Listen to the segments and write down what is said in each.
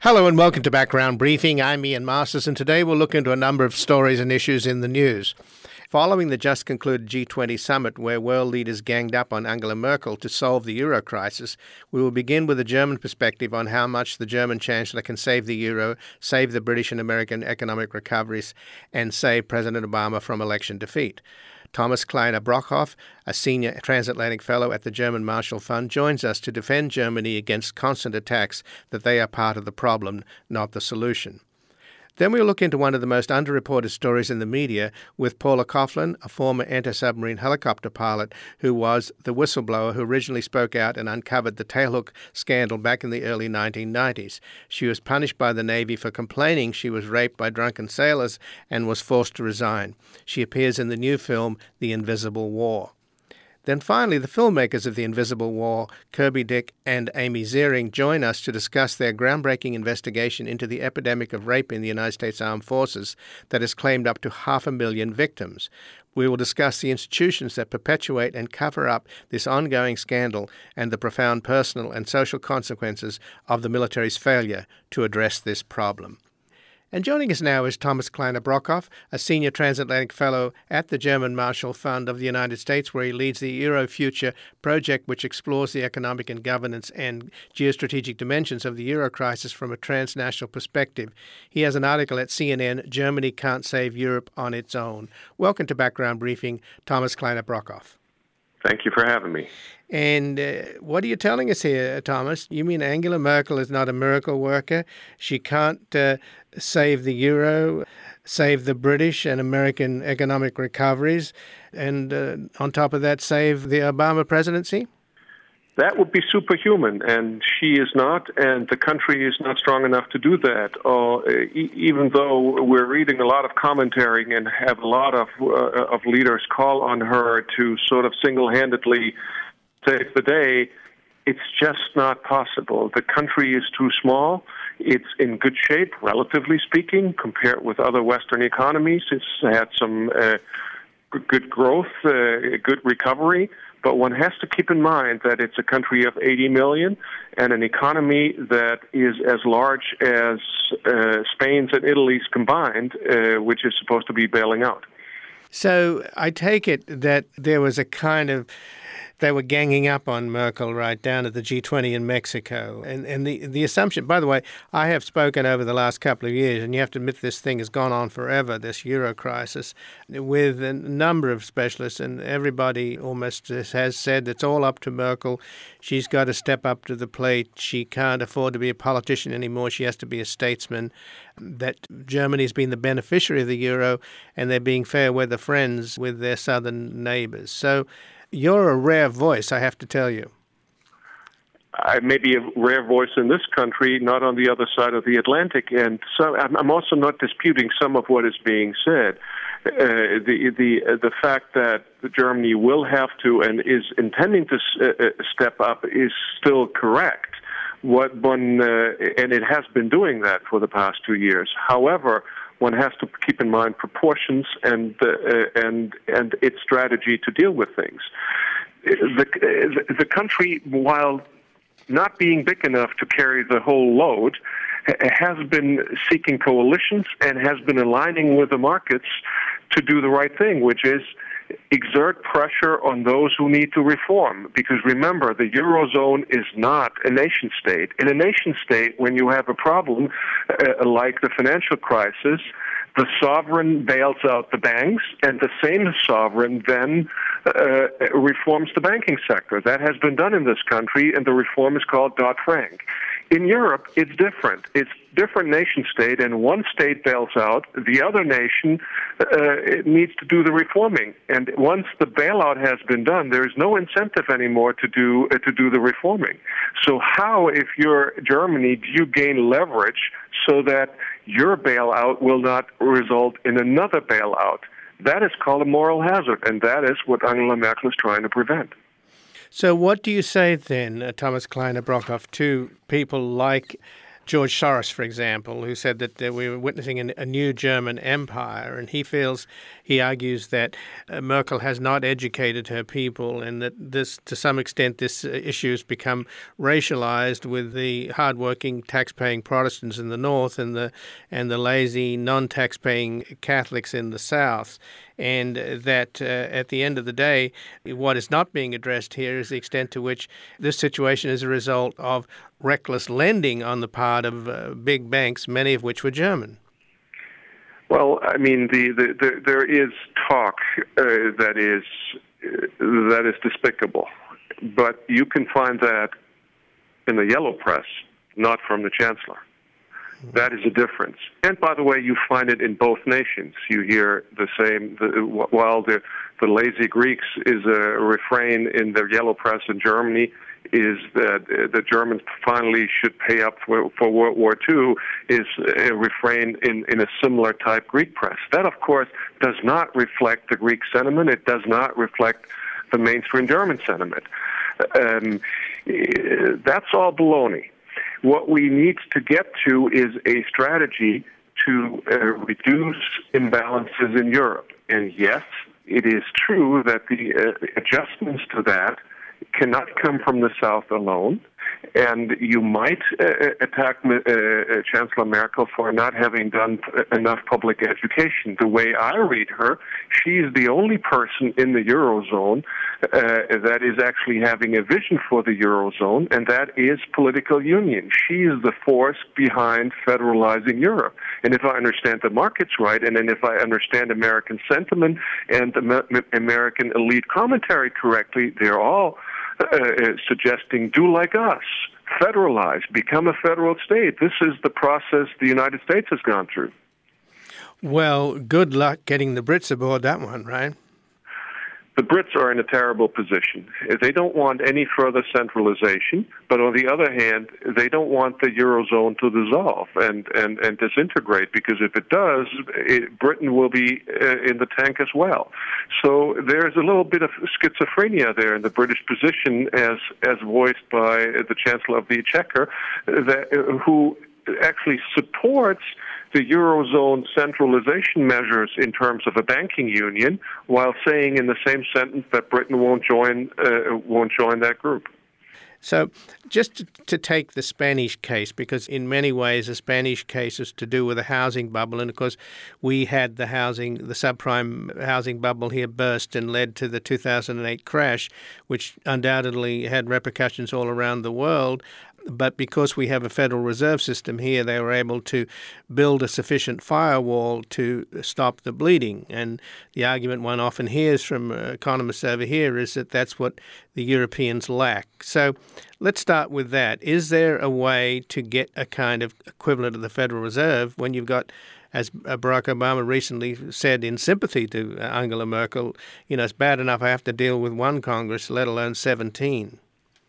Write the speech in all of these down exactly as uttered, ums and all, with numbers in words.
Hello and welcome to Background Briefing. I'm Ian Masters, and today we'll look into a number of stories and issues in the news. Following the just concluded G twenty summit, where world leaders ganged up on Angela Merkel to solve the euro crisis, we will begin with a German perspective on how much the German Chancellor can save the euro, save the British and American economic recoveries, and save President Obama from election defeat. Thomas Kleiner Brockhoff, a senior transatlantic fellow at the German Marshall Fund, joins us to defend Germany against constant attacks that they are part of the problem, not the solution. Then we'll look into one of the most underreported stories in the media with Paula Coughlin, a former anti-submarine helicopter pilot who was the whistleblower who originally spoke out and uncovered the tailhook scandal back in the early nineteen nineties. She was punished by the Navy for complaining she was raped by drunken sailors and was forced to resign. She appears in the new film, The Invisible War. Then finally, the filmmakers of The Invisible War, Kirby Dick and Amy Ziering, join us to discuss their groundbreaking investigation into the epidemic of rape in the United States Armed Forces that has claimed up to half a million victims. We will discuss the institutions that perpetuate and cover up this ongoing scandal and the profound personal and social consequences of the military's failure to address this problem. And joining us now is Thomas Kleiner Brockhoff, a senior transatlantic fellow at the German Marshall Fund of the United States, where he leads the Euro Future project, which explores the economic and governance and geostrategic dimensions of the euro crisis from a transnational perspective. He has an article at C N N, Germany Can't Save Europe on Its Own. Welcome to Background Briefing, Thomas Kleiner Brockhoff. Thank you for having me. And uh, what are you telling us here, Thomas? You mean Angela Merkel is not a miracle worker? She can't uh, save the euro, save the British and American economic recoveries, and uh, on top of that, save the Obama presidency? That would be superhuman, and she is not, and the country is not strong enough to do that. Uh, e- even though we're reading a lot of commentary and have a lot of uh, of leaders call on her to sort of single-handedly save the day, it's just not possible. The country is too small. It's in good shape, relatively speaking, compared with other Western economies. It's had some uh, good growth, uh, good recovery. But one has to keep in mind that it's a country of eighty million and an economy that is as large as uh, Spain's and Italy's combined, uh, which is supposed to be bailing out. So I take it that there was a kind of, they were ganging up on Merkel right down at the G twenty in Mexico. And and the, the assumption, by the way, I have spoken over the last couple of years, and you have to admit this thing has gone on forever, this euro crisis, with a number of specialists, and everybody almost has said it's all up to Merkel. She's got to step up to the plate. She can't afford to be a politician anymore. She has to be a statesman. That Germany's been the beneficiary of the euro, and they're being fair weather friends with their southern neighbors. So you're a rare voice, I have to tell you. I may be a rare voice in this country, not on the other side of the Atlantic, and so I'm also not disputing some of what is being said. Uh, the the uh, the fact that Germany will have to and is intending to uh, step up is still correct. What one uh, and it has been doing that for the past two years. However, one has to keep in mind proportions and uh, and and its strategy to deal with things. The the country, while not being big enough to carry the whole load, has been seeking coalitions and has been aligning with the markets to do the right thing, which is exert pressure on those who need to reform. Because remember, the Eurozone is not a nation state. In a nation state, when you have a problem uh, like the financial crisis, the sovereign bails out the banks, and the same sovereign then uh, reforms the banking sector. That has been done in this country, and the reform is called Dodd-Frank. In Europe, it's different. It's different nation state, and one state bails out, the other nation uh, needs to do the reforming. And once the bailout has been done, there is no incentive anymore to do uh, to do the reforming. So how, if you're Germany, do you gain leverage so that your bailout will not result in another bailout? That is called a moral hazard, and that is what Angela Merkel is trying to prevent. So what do you say then, uh, Thomas Kleiner Brockhoff, to people like George Soros, for example, who said that uh, we were witnessing an, a new German empire, and he feels, he argues that uh, Merkel has not educated her people, and that this, to some extent, this uh, issue has become racialized with the hardworking, tax-paying Protestants in the north and the and the lazy, non-tax-paying Catholics in the south. And that uh, at the end of the day, what is not being addressed here is the extent to which this situation is a result of reckless lending on the part of uh, big banks, many of which were German. Well, I mean, the, the, the there is talk uh, that is uh, that is despicable, but you can find that in the yellow press, not from the chancellor. That is a difference. And by the way, you find it in both nations. You hear the same, the, while the, the lazy Greeks is a refrain in the yellow press in Germany, is that the Germans finally should pay up for, for World War Two, is a refrain in, in a similar type Greek press. That, of course, does not reflect the Greek sentiment. It does not reflect the mainstream German sentiment. Um, that's all baloney. What we need to get to is a strategy to uh, reduce imbalances in Europe. And yes, it is true that the uh, adjustments to that cannot come from the South alone. And you might uh, attack uh, uh, Chancellor Merkel for not having done enough public education. The way I read her, she's the only person in the Eurozone uh, that is actually having a vision for the Eurozone, and that is political union. She is the force behind federalizing Europe. And if I understand the markets right, and then if I understand American sentiment and American elite commentary correctly, they're all Uh, suggesting, do like us, federalize, become a federal state. This is the process the United States has gone through. Well, good luck getting the Brits aboard that one, right? The Brits are in a terrible position. They don't want any further centralization, but on the other hand, they don't want the Eurozone to dissolve and, and, and disintegrate, because if it does, it, Britain will be uh, in the tank as well. So there's a little bit of schizophrenia there in the British position, as, as voiced by the Chancellor of the Exchequer, that, uh, who actually supports the Eurozone centralization measures in terms of a banking union, while saying in the same sentence that Britain won't join uh, won't join that group. So just to, to take the Spanish case, because in many ways the Spanish case is to do with a housing bubble, and of course we had the housing, the subprime housing bubble here burst and led to the two thousand eight crash, which undoubtedly had repercussions all around the world. But because we have a Federal Reserve System here, they were able to build a sufficient firewall to stop the bleeding. And the argument one often hears from economists over here is that that's what the Europeans lack. So let's start with that. Is there a way to get a kind of equivalent of the Federal Reserve when you've got, as Barack Obama recently said in sympathy to Angela Merkel, you know, it's bad enough I have to deal with one Congress, let alone seventeen?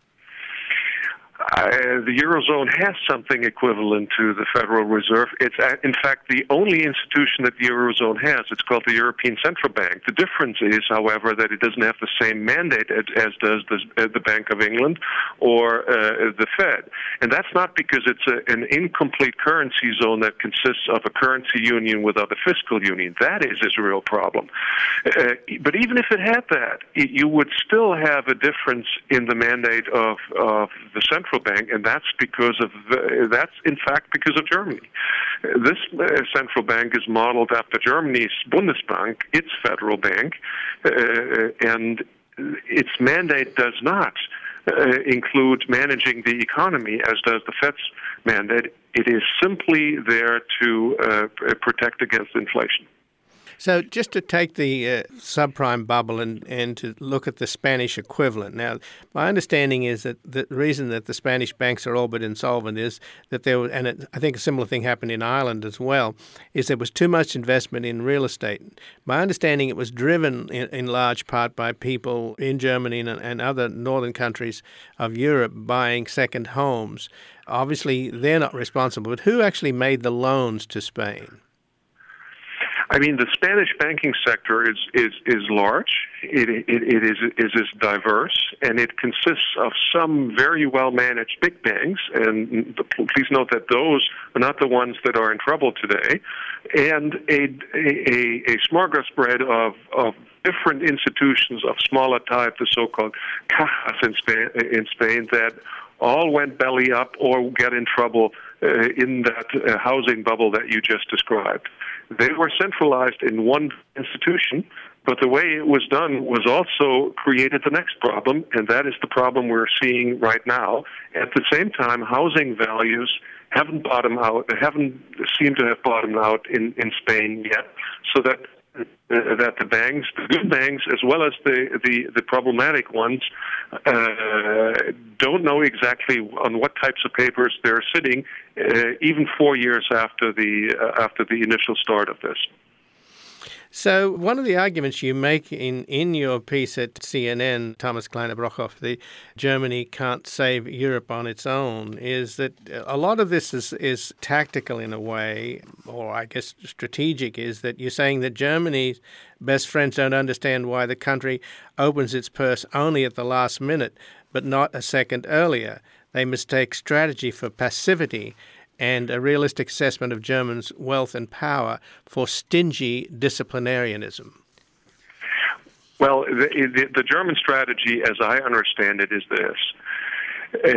Uh, the Eurozone has something equivalent to the Federal Reserve. It's, uh, in fact, the only institution that the Eurozone has. It's called the European Central Bank. The difference is, however, that it doesn't have the same mandate as, as does the, uh, the Bank of England or uh, the Fed. And that's not because it's a, an incomplete currency zone that consists of a currency union without a fiscal union. That is its real problem. Uh, but even if it had that, it, you would still have a difference in the mandate of, of the central bank, and that's because of the, that's in fact because of Germany. This uh, central bank is modeled after Germany's Bundesbank, its federal bank, uh, and its mandate does not uh, include managing the economy as does the Fed's mandate. It is simply there to uh, protect against inflation. So just to take the uh, subprime bubble and, and to look at the Spanish equivalent. Now, my understanding is that the reason that the Spanish banks are all but insolvent is that there was, and it, I think a similar thing happened in Ireland as well, is there was too much investment in real estate. My understanding it was driven in, in large part by people in Germany and, and other northern countries of Europe buying second homes. Obviously, they're not responsible, but who actually made the loans to Spain? I mean, the Spanish banking sector is is, is large. It, it it is is is diverse, and it consists of some very well managed big banks. And please note that those are not the ones that are in trouble today, and a a, a smorgasbord of of different institutions of smaller type, the so-called cajas in Spain, in Spain that all went belly up or get in trouble uh, in that uh, housing bubble that you just described. They were centralized in one institution, but the way it was done was also created the next problem, and that is the problem we're seeing right now. At the same time, housing values haven't bottomed out, haven't seemed to have bottomed out in, in Spain yet, so that Uh, that the banks, the good banks, as well as the the, the problematic ones, uh, don't know exactly on what types of papers they're sitting, uh, even four years after the uh, after the initial start of this. So one of the arguments you make in, in your piece at C N N, Thomas Kleine-Brockhoff, the Germany can't save Europe on its own, is that a lot of this is, is tactical in a way, or I guess strategic, is that you're saying that Germany's best friends don't understand why the country opens its purse only at the last minute, but not a second earlier. They mistake strategy for passivity and a realistic assessment of Germans' wealth and power for stingy disciplinarianism. Well, the, the, the German strategy, as I understand it, is this. Uh,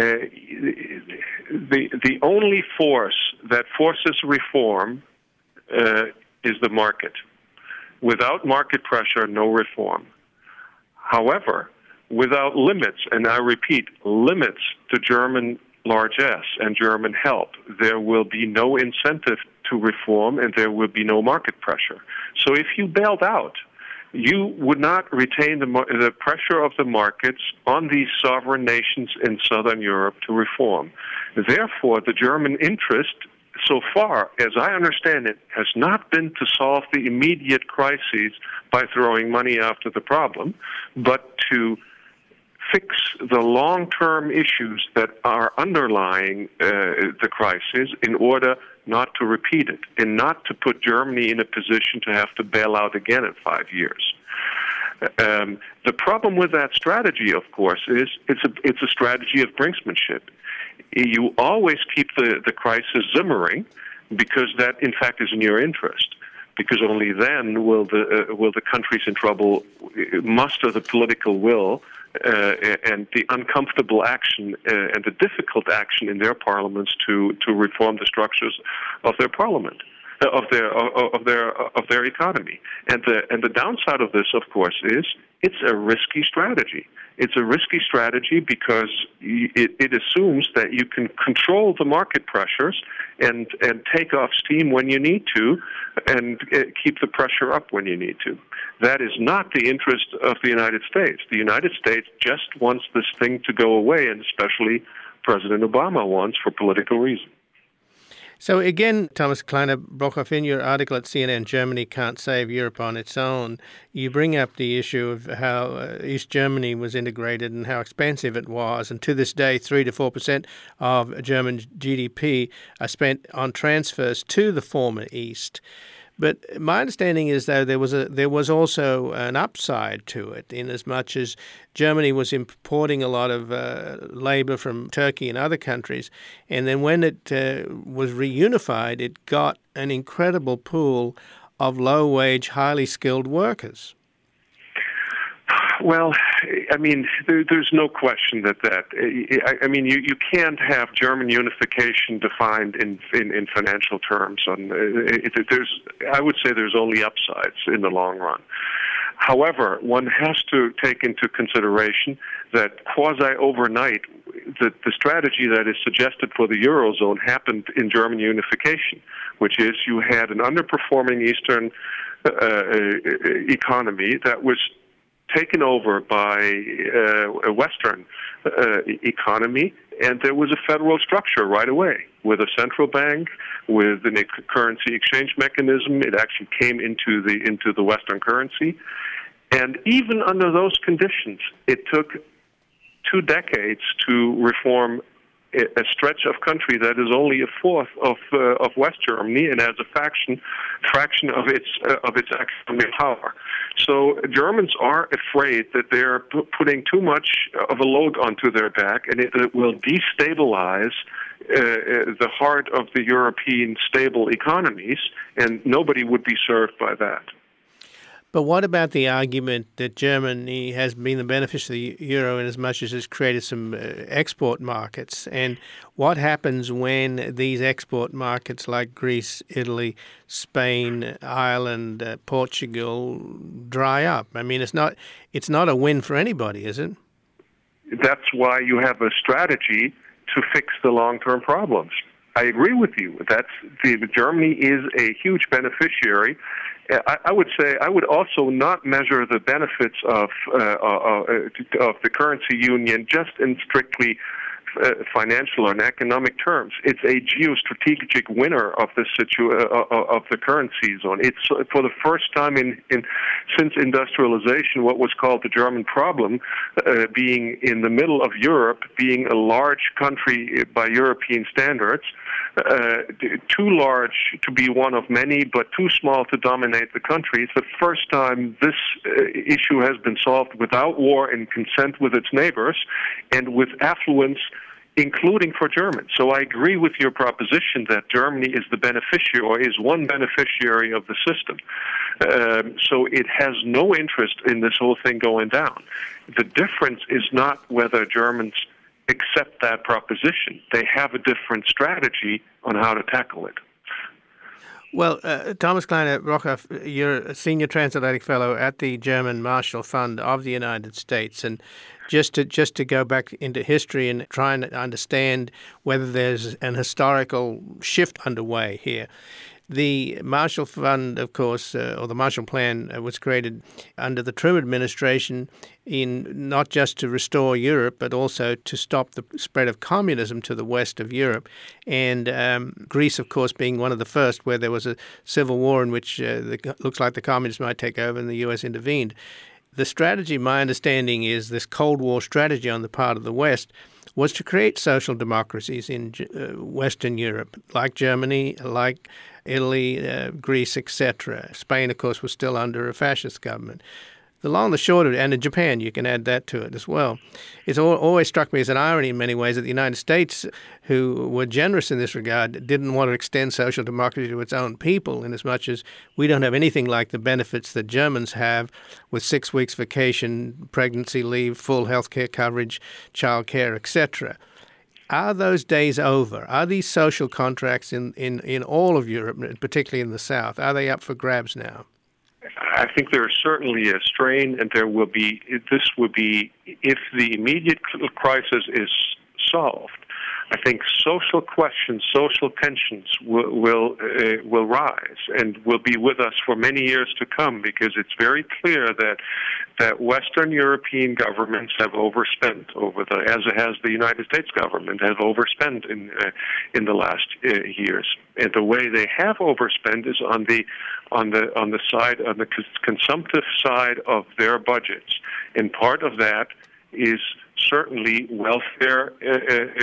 the, the only force that forces reform uh, is the market. Without market pressure, no reform. However, without limits, and I repeat, limits to German largesse and German help, there will be no incentive to reform and there will be no market pressure. So if you bailed out, you would not retain the, the pressure of the markets on these sovereign nations in Southern Europe to reform. Therefore, the German interest, so far as I understand it, has not been to solve the immediate crises by throwing money after the problem, but to fix the long-term issues that are underlying uh, the crisis in order not to repeat it and not to put Germany in a position to have to bail out again in five years. Um, the problem with that strategy, of course, is it's a, it's a strategy of brinksmanship. You always keep the, the crisis simmering because that, in fact, is in your interest. Because only then will the uh, will the countries in trouble muster the political will uh, and the uncomfortable action uh, and the difficult action in their parliaments to, to reform the structures of their parliament, uh, of their uh, of their uh, of their economy. And the and the downside of this, of course, is it's a risky strategy. It's a risky strategy because it, it assumes that you can control the market pressures and, and take off steam when you need to and keep the pressure up when you need to. That is not the interest of the United States. The United States just wants this thing to go away, and especially President Obama wants for political reasons. So again, Thomas Kleine-Brockhoff, in your article at C N N, Germany Can't Save Europe on Its Own, you bring up the issue of how uh, East Germany was integrated and how expensive it was. And to this day, three to four percent of German G D P are spent on transfers to the former East. But my understanding is, though, there was a there was also an upside to it, in as much as Germany was importing a lot of uh, labor from Turkey and other countries, and then when it uh, was reunified, it got an incredible pool of low-wage, highly skilled workers. Well, I mean, there, there's no question that that. I, I mean, you, you can't have German unification defined in in, in financial terms. On it, it, there's, I would say, there's only upsides in the long run. However, one has to take into consideration that quasi-overnight, the, the strategy that is suggested for the Eurozone happened in German unification, which is you had an underperforming Eastern uh, economy that was taken over by uh, a Western uh, economy, and there was a federal structure right away with a central bank, with a currency exchange mechanism. It actually came into the into the Western currency, and even under those conditions, it took two decades to reform a stretch of country that is only a fourth of uh, of West Germany and has a fraction fraction of its uh, of its economic power. So Germans are afraid that they're p- putting too much of a load onto their back, and it, it will destabilize uh, the heart of the European stable economies, and nobody would be served by that. But what about the argument that Germany has been the beneficiary of the euro in as much as it's created some uh, export markets? And what happens when these export markets like Greece, Italy, Spain, Ireland, uh, Portugal dry up? I mean, it's not it's not a win for anybody, is it? That's why you have a strategy to fix the long-term problems. I agree with you. That's the, Germany is a huge beneficiary. I, I would say I would also not measure the benefits of uh, uh, of the currency union just in strictly uh, financial and economic terms. It's a geostrategic winner of the situ- uh, of the currency zone. It's for the first time in, in since industrialization what was called the German problem, uh, being in the middle of Europe, being a large country by European standards. Uh, too large to be one of many, but too small to dominate the country. It's the first time this uh, issue has been solved without war and consent with its neighbors and with affluence, including for Germans. So I agree with your proposition that Germany is the beneficiary or is one beneficiary of the system. Um, so it has no interest in this whole thing going down. The difference is not whether Germans accept that proposition. They have a different strategy on how to tackle it. Well, uh, Thomas Kleine-Brockhoff, you're a senior transatlantic fellow at the German Marshall Fund of the United States, and just to just to go back into history and try and understand whether there's an historical shift underway here. The Marshall Fund, of course, uh, or the Marshall Plan, uh, was created under the Truman administration in not just to restore Europe, but also to stop the spread of communism to the west of Europe. And um, Greece, of course, being one of the first, where there was a civil war in which uh, the, looks like the communists might take over and the U S intervened. The strategy, my understanding, is this Cold War strategy on the part of the West was to create social democracies in uh, Western Europe, like Germany, like Italy, uh, Greece, et cetera. Spain, of course, was still under a fascist government. The long and the short of it, and in Japan, you can add that to it as well. It's always struck me as an irony in many ways that the United States, who were generous in this regard, didn't want to extend social democracy to its own people, in as much as we don't have anything like the benefits that Germans have with six weeks vacation, pregnancy leave, full health care coverage, child care, et cetera. Are those days over? Are these social contracts in, in, in all of Europe, particularly in the South, are they up for grabs now? I think there is certainly a strain, and there will be, this would be, if the immediate crisis is solved, I think social questions, social tensions will will, uh, will rise and will be with us for many years to come, because it's very clear that that Western European governments have overspent over the, as has the United States government, have overspent in uh, in the last uh, years. And the way they have overspent is on the on the on the side on the consumptive side of their budgets, and part of that is certainly welfare uh,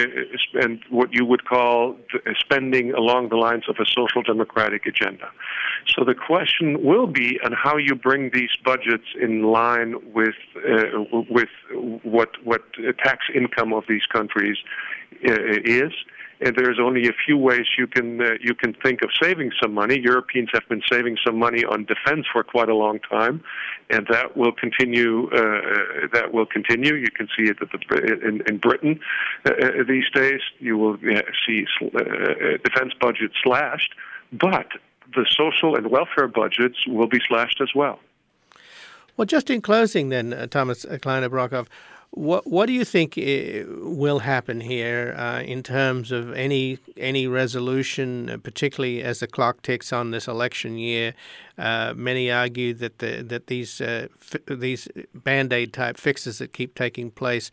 uh, and what you would call spending along the lines of a social democratic agenda. So the question will be on how you bring these budgets in line with uh, with what what tax income of these countries uh, is. And there's only a few ways you can uh, you can think of saving some money. Europeans have been saving some money on defense for quite a long time, and that will continue. Uh, that will continue. You can see it at the, in, in Britain uh, these days. You will see uh, defense budgets slashed, but the social and welfare budgets will be slashed as well. Well, just in closing, then, uh, Thomas Kleine-Brockhoff, What what do you think will happen here uh, in terms of any any resolution, particularly as the clock ticks on this election year? Uh, many argue that the, that these uh, fi- these Band-Aid type fixes that keep taking place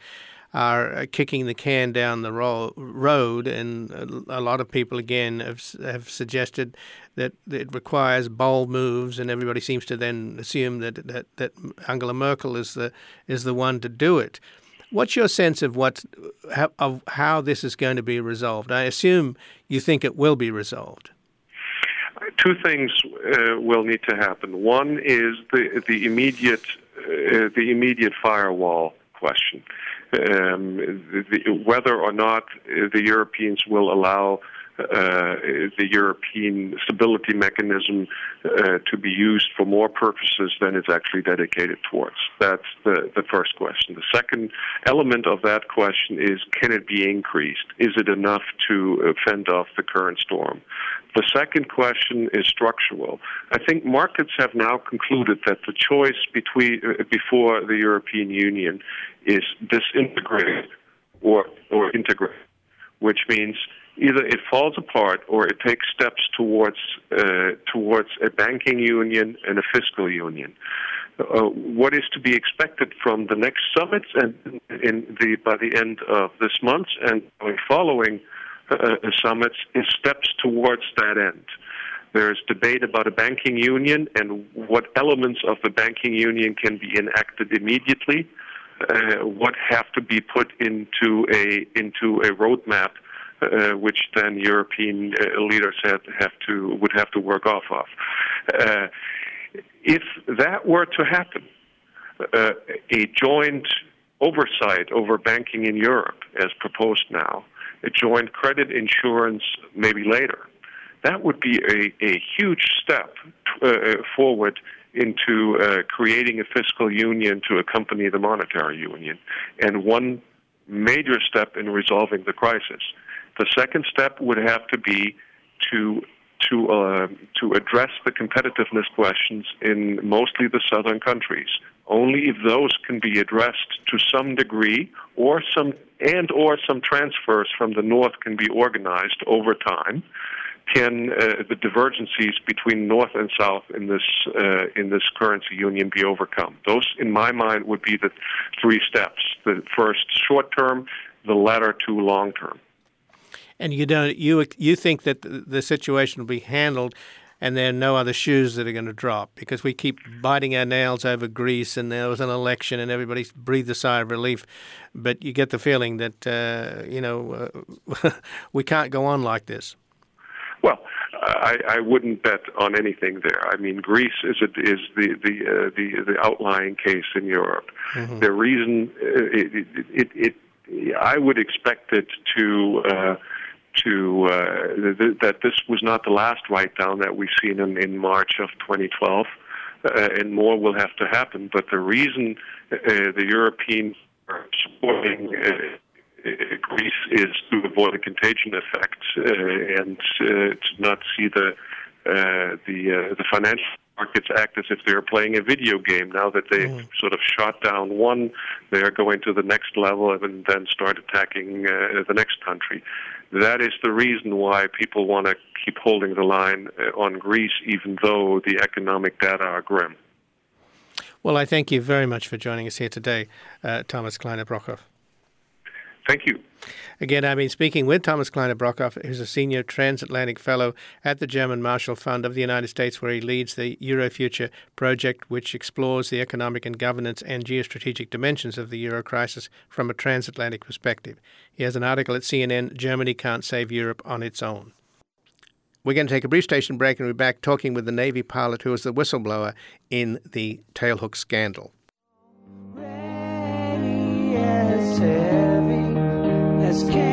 are kicking the can down the ro- road, and a lot of people again have have suggested that it requires bold moves, and everybody seems to then assume that that, that Angela Merkel is the is the one to do it. What's your sense of what of how this is going to be resolved? I assume you think it will be resolved. Two things uh, will need to happen. One is the the immediate uh, the immediate firewall question, um, the, the, whether or not the Europeans will allow uh, the European stability mechanism uh, to be used for more purposes than it's actually dedicated towards. That's the, the first question. The second element of that question is, can it be increased? Is it enough to fend off the current storm? The second question is structural. I think markets have now concluded that the choice between uh, before the European Union is disintegrate or or integrate, which means either it falls apart or it takes steps towards uh, towards a banking union and a fiscal union. Uh, what is to be expected from the next summits and in the by the end of this month and following Uh, summits is steps towards that end. There's debate about a banking union and what elements of the banking union can be enacted immediately, uh, what have to be put into a into a roadmap, uh, which then European uh, leaders have, have to would have to work off of. Uh, if that were to happen, uh, a joint oversight over banking in Europe, as proposed now, a joint credit insurance maybe later, that would be a, a huge step uh, forward into uh, creating a fiscal union to accompany the monetary union, and one major step in resolving the crisis. The second step would have to be to to uh, to address the competitiveness questions in mostly the southern countries. Only if those can be addressed to some degree, or some and or some transfers from the north can be organized over time, can uh, the divergencies between north and south in this uh, in this currency union be overcome. Those, in my mind, would be the three steps: the first short term, the latter two long term. And you don't you you think that the situation will be handled, and there are no other shoes that are going to drop, because we keep biting our nails over Greece, and there was an election, and everybody breathed a sigh of relief. But you get the feeling that uh, you know uh, we can't go on like this. Well, I, I wouldn't bet on anything there. I mean, Greece is a, is the the, uh, the the outlying case in Europe. Mm-hmm. The reason uh, it, it, it, it I would expect it to. Uh, to uh, th- that this was not the last write-down that we've seen in, in March of twenty twelve, uh, and more will have to happen. But the reason uh, the Europeans are supporting uh, Greece is to avoid a contagion effect uh, and uh, to not see the uh, the uh, the financial markets act as if they're playing a video game. Now that they've mm. sort of shot down one, they are going to the next level and then start attacking uh, the next country. That is the reason why people want to keep holding the line uh, on Greece, even though the economic data are grim. Well, I thank you very much for joining us here today, uh, Thomas Kleine-Brockhoff. Thank you. Again, I've been speaking with Thomas Kleine-Brockhoff, who's a senior transatlantic fellow at the German Marshall Fund of the United States, where he leads the Eurofuture project, which explores the economic and governance and geostrategic dimensions of the Euro crisis from a transatlantic perspective. He has an article at C N N, Germany Can't Save Europe on Its Own. We're going to take a brief station break and we'll be back talking with the Navy pilot who was the whistleblower in the tailhook scandal. Ready as heavy as can.